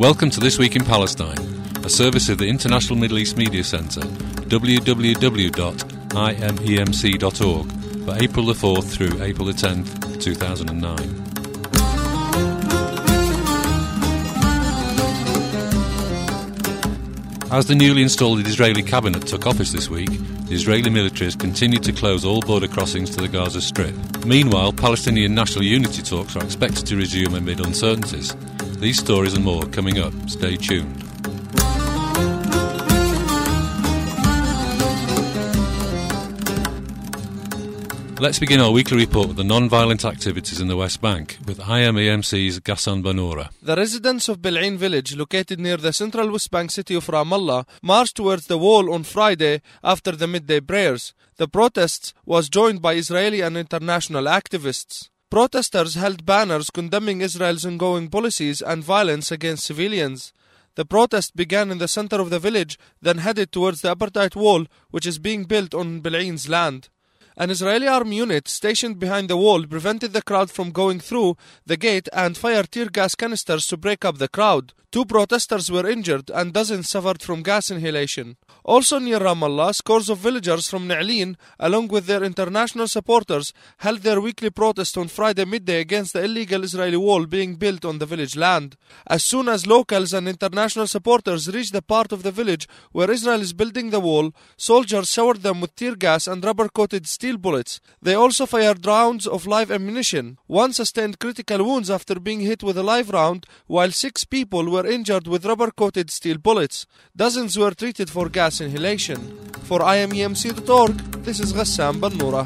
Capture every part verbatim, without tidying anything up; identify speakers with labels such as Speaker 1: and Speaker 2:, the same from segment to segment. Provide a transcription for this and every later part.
Speaker 1: Welcome to This Week in Palestine, a service of the International Middle East Media Centre, w w w dot i m e m c dot org, for April the fourth through April the tenth, two thousand nine. As the newly installed Israeli cabinet took office this week, the Israeli military has continued to close all border crossings to the Gaza Strip. Meanwhile, Palestinian national unity talks are expected to resume amid uncertainties. These stories and more coming up. Stay tuned. Let's begin our weekly report with the non-violent activities in the West Bank with I M E M C's Ghassan Banoura.
Speaker 2: The residents of Bil'in village, located near the central West Bank city of Ramallah, marched towards the wall on Friday after the midday prayers. The protests was joined by Israeli and international activists. Protesters held banners condemning Israel's ongoing policies and violence against civilians. The protest began in the center of the village, then headed towards the apartheid wall, which is being built on Bil'in's land. An Israeli army unit stationed behind the wall prevented the crowd from going through the gate and fired tear gas canisters to break up the crowd. Two protesters were injured and dozens suffered from gas inhalation. Also near Ramallah, scores of villagers from Na'lin, along with their international supporters, held their weekly protest on Friday midday against the illegal Israeli wall being built on the village land. As soon as locals and international supporters reached the part of the village where Israel is building the wall, soldiers showered them with tear gas and rubber-coated steel bullets. They also fired rounds of live ammunition. One sustained critical wounds after being hit with a live round, while six people were injured with rubber-coated steel bullets. Dozens were treated for gas inhalation. For I M E M C dot org, this is Ghassan Banoura.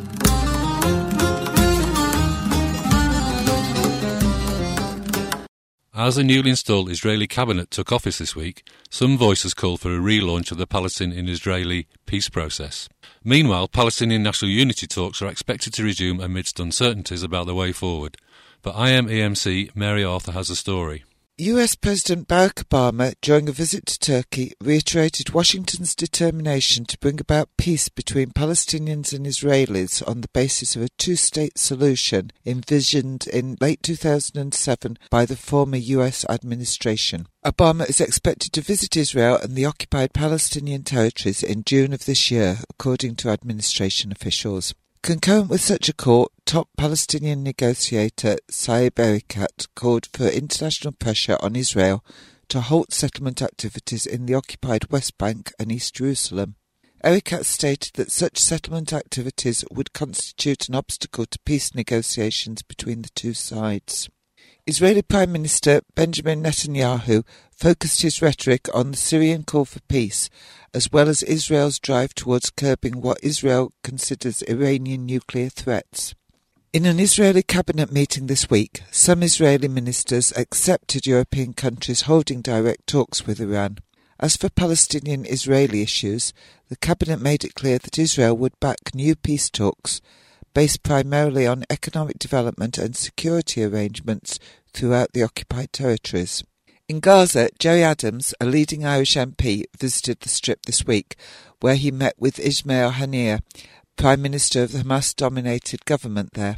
Speaker 1: As the newly installed Israeli cabinet took office this week, some voices called for a relaunch of the Palestinian-Israeli peace process. Meanwhile, Palestinian national unity talks are expected to resume amidst uncertainties about the way forward. For I M E M C, Mary Arthur has a story.
Speaker 3: U S President Barack Obama, during a visit to Turkey, reiterated Washington's determination to bring about peace between Palestinians and Israelis on the basis of a two-state solution envisioned in late two thousand seven by the former U S administration. Obama is expected to visit Israel and the occupied Palestinian territories in June of this year, according to administration officials. Concurrent with such a call, top Palestinian negotiator Saeb Erekat called for international pressure on Israel to halt settlement activities in the occupied West Bank and East Jerusalem. Erekat stated that such settlement activities would constitute an obstacle to peace negotiations between the two sides. Israeli Prime Minister Benjamin Netanyahu focused his rhetoric on the Syrian call for peace, as well as Israel's drive towards curbing what Israel considers Iranian nuclear threats. In an Israeli cabinet meeting this week, some Israeli ministers accepted European countries holding direct talks with Iran. As for Palestinian-Israeli issues, the cabinet made it clear that Israel would back new peace talks based primarily on economic development and security arrangements throughout the occupied territories. In Gaza, Gerry Adams, a leading Irish M P, visited the Strip this week, where he met with Ismail Haniyeh, Prime Minister of the Hamas-dominated government there.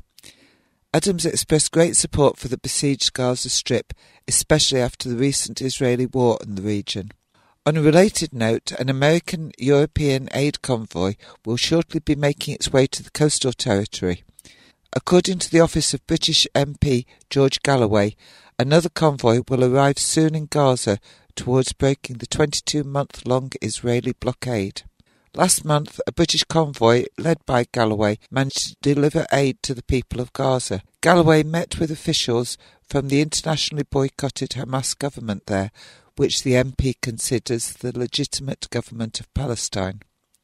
Speaker 3: Adams expressed great support for the besieged Gaza Strip, especially after the recent Israeli war in the region. On a related note, an American-European aid convoy will shortly be making its way to the coastal territory. According to the office of British M P George Galloway, another convoy will arrive soon in Gaza towards breaking the twenty-two-month-long Israeli blockade. Last month, a British convoy, led by Galloway, managed to deliver aid to the people of Gaza. Galloway met with officials from the internationally boycotted Hamas government there, which the M P considers the legitimate government of Palestine.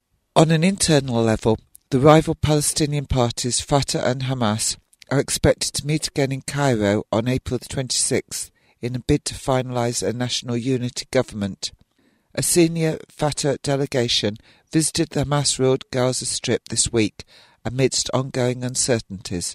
Speaker 3: On an internal level, the rival Palestinian parties Fatah and Hamas are expected to meet again in Cairo on April the twenty-sixth in a bid to finalise a national unity government. A senior Fatah delegation visited the Hamas-ruled Gaza Strip this week amidst ongoing uncertainties.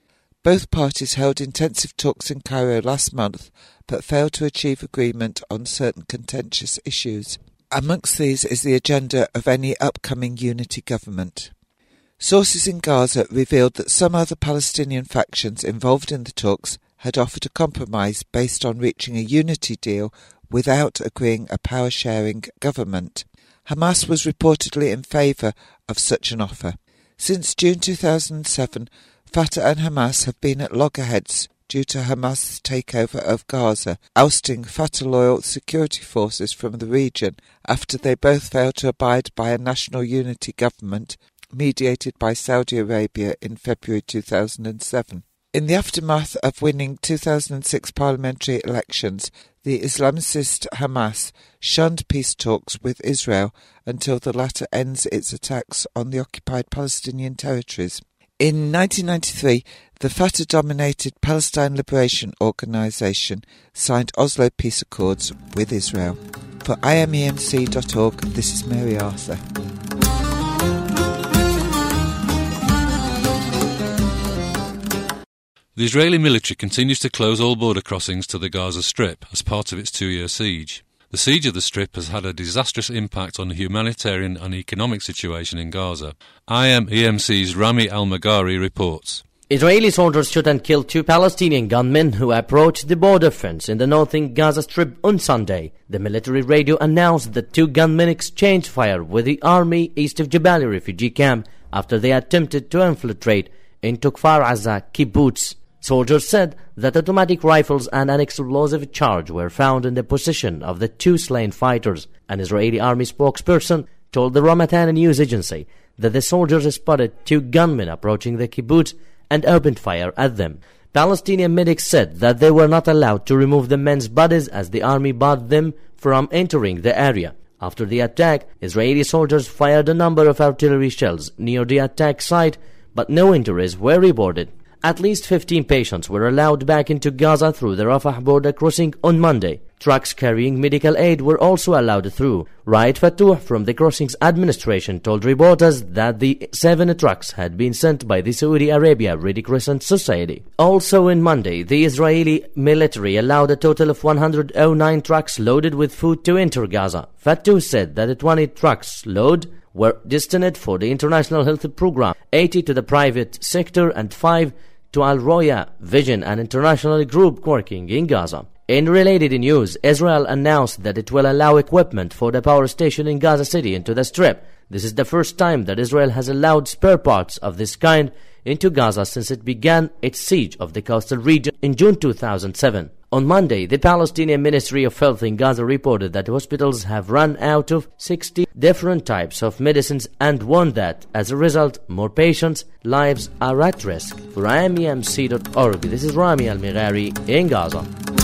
Speaker 3: Both parties held intensive talks in Cairo last month but failed to achieve agreement on certain contentious issues. Amongst these is the agenda of any upcoming unity government. Sources in Gaza revealed that some other Palestinian factions involved in the talks had offered a compromise based on reaching a unity deal without agreeing a power-sharing government. Hamas was reportedly in favour of such an offer. Since June two thousand seven, Fatah and Hamas have been at loggerheads due to Hamas' takeover of Gaza, ousting Fatah-loyal security forces from the region after they both failed to abide by a national unity government mediated by Saudi Arabia in February two thousand seven. In the aftermath of winning two thousand six parliamentary elections, the Islamicist Hamas shunned peace talks with Israel until the latter ends its attacks on the occupied Palestinian territories. In nineteen ninety-three, the Fatah-dominated Palestine Liberation Organization signed Oslo Peace Accords with Israel. For I M E M C dot org, this is Mary Arthur.
Speaker 1: The Israeli military continues to close all border crossings to the Gaza Strip as part of its two-year siege. The siege of the Strip has had a disastrous impact on the humanitarian and economic situation in Gaza. I M E M C's Rami Al-Maghari reports.
Speaker 4: Israeli soldiers shot and killed two Palestinian gunmen who approached the border fence in the northern Gaza Strip on Sunday. The military radio announced that two gunmen exchanged fire with the army east of Jabalia refugee camp after they attempted to infiltrate into Kfar Aza kibbutz. Soldiers said that automatic rifles and an explosive charge were found in the possession of the two slain fighters. An Israeli army spokesperson told the Ramatana news agency that the soldiers spotted two gunmen approaching the kibbutz and opened fire at them. Palestinian medics said that they were not allowed to remove the men's bodies as the army barred them from entering the area. After the attack, Israeli soldiers fired a number of artillery shells near the attack site, but no injuries were reported. At least fifteen patients were allowed back into Gaza through the Rafah border crossing on Monday. Trucks carrying medical aid were also allowed through. Raed Fatouh from the crossings administration told reporters that the seven trucks had been sent by the Saudi Arabia Red Crescent Society. Also on Monday, the Israeli military allowed a total of one hundred nine trucks loaded with food to enter Gaza. Fatouh said that the twenty trucks load were destined for the International Health Program, eighty to the private sector and five to Al Roya Vision, an international group working in Gaza. In related news, Israel announced that it will allow equipment for the power station in Gaza City into the Strip. This is the first time that Israel has allowed spare parts of this kind into Gaza since it began its siege of the coastal region in June two thousand seven. On Monday, the Palestinian Ministry of Health in Gaza reported that hospitals have run out of sixty different types of medicines and warned that, as a result, more patients' lives are at risk. For I M E M C dot org, this is Rami Al-Maghari in Gaza.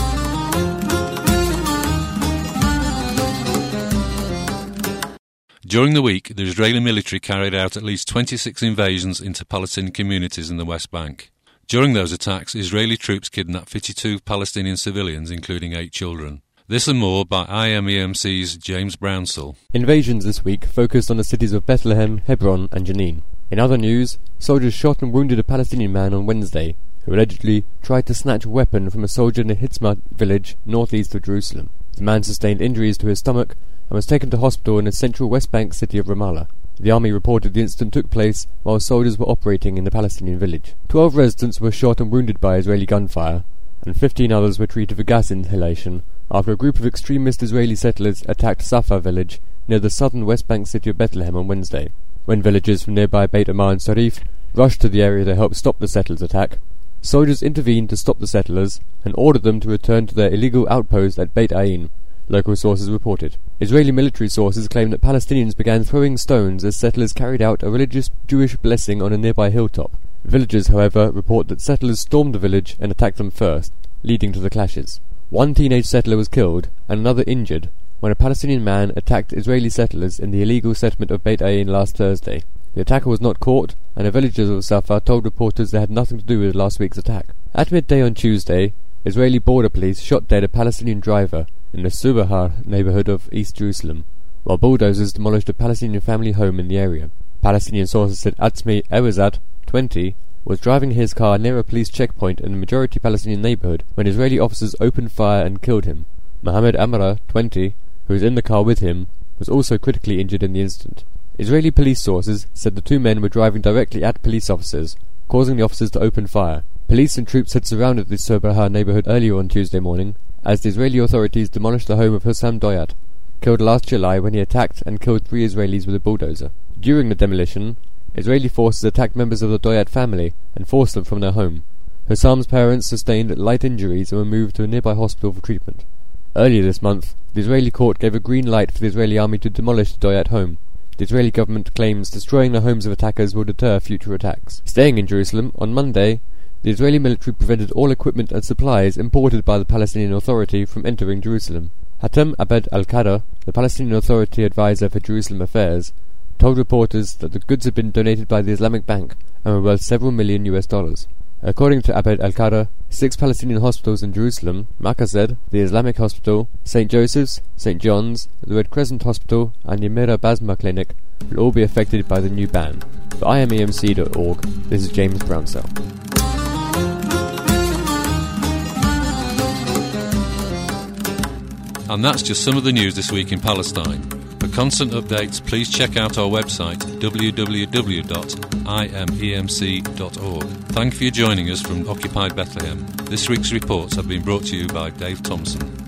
Speaker 1: During the week, the Israeli military carried out at least twenty-six invasions into Palestinian communities in the West Bank. During those attacks, Israeli troops kidnapped fifty-two Palestinian civilians, including eight children. This and more by I M E M C's James Brownsell.
Speaker 5: Invasions this week focused on the cities of Bethlehem, Hebron and Jenin. In other news, soldiers shot and wounded a Palestinian man on Wednesday, who allegedly tried to snatch a weapon from a soldier in a Hitzmah village northeast of Jerusalem. The man sustained injuries to his stomach and was taken to hospital in the central West Bank city of Ramallah. The army reported the incident took place while soldiers were operating in the Palestinian village. Twelve residents were shot and wounded by Israeli gunfire, and fifteen others were treated for gas inhalation after a group of extremist Israeli settlers attacked Safa village near the southern West Bank city of Bethlehem on Wednesday. When villagers from nearby Beit Ammar and Sarif rushed to the area to help stop the settlers' attack, soldiers intervened to stop the settlers and ordered them to return to their illegal outpost at Beit Ain, local sources reported. Israeli military sources claim that Palestinians began throwing stones as settlers carried out a religious Jewish blessing on a nearby hilltop. Villagers, however, report that settlers stormed the village and attacked them first, leading to the clashes. One teenage settler was killed and another injured when a Palestinian man attacked Israeli settlers in the illegal settlement of Beit Ain last Thursday. The attacker was not caught, and the villagers of Safa told reporters they had nothing to do with last week's attack. At midday on Tuesday, Israeli border police shot dead a Palestinian driver in the Subahar neighborhood of East Jerusalem, while bulldozers demolished a Palestinian family home in the area. Palestinian sources said Atzmi Ewazat, twenty, was driving his car near a police checkpoint in the majority Palestinian neighborhood when Israeli officers opened fire and killed him. Mohammed Amara, twenty, who was in the car with him, was also critically injured in the incident. Israeli police sources said the two men were driving directly at police officers, causing the officers to open fire. Police and troops had surrounded the Sobraha neighbourhood earlier on Tuesday morning as the Israeli authorities demolished the home of Hussam Doyat, killed last July when he attacked and killed three Israelis with a bulldozer. During the demolition, Israeli forces attacked members of the Doyat family and forced them from their home. Hussam's parents sustained light injuries and were moved to a nearby hospital for treatment. Earlier this month, the Israeli court gave a green light for the Israeli army to demolish the Doyat home. The Israeli government claims destroying the homes of attackers will deter future attacks. Staying in Jerusalem, on Monday, the Israeli military prevented all equipment and supplies imported by the Palestinian Authority from entering Jerusalem. Hatem Abed al-Qadr, the Palestinian Authority advisor for Jerusalem affairs, told reporters that the goods had been donated by the Islamic Bank and were worth several million U S dollars. According to Abed al-Qadr, six Palestinian hospitals in Jerusalem, Makased, the Islamic Hospital, Saint Joseph's, Saint John's, the Red Crescent Hospital, and the Mira Basma Clinic will all be affected by the new ban. For I M E M C dot org, this is James Brownsell.
Speaker 1: And that's just some of the news this week in Palestine. For constant updates, please check out our website w w w dot i m e m c dot org. Thank you for joining us from Occupied Bethlehem. This week's reports have been brought to you by Dave Thompson.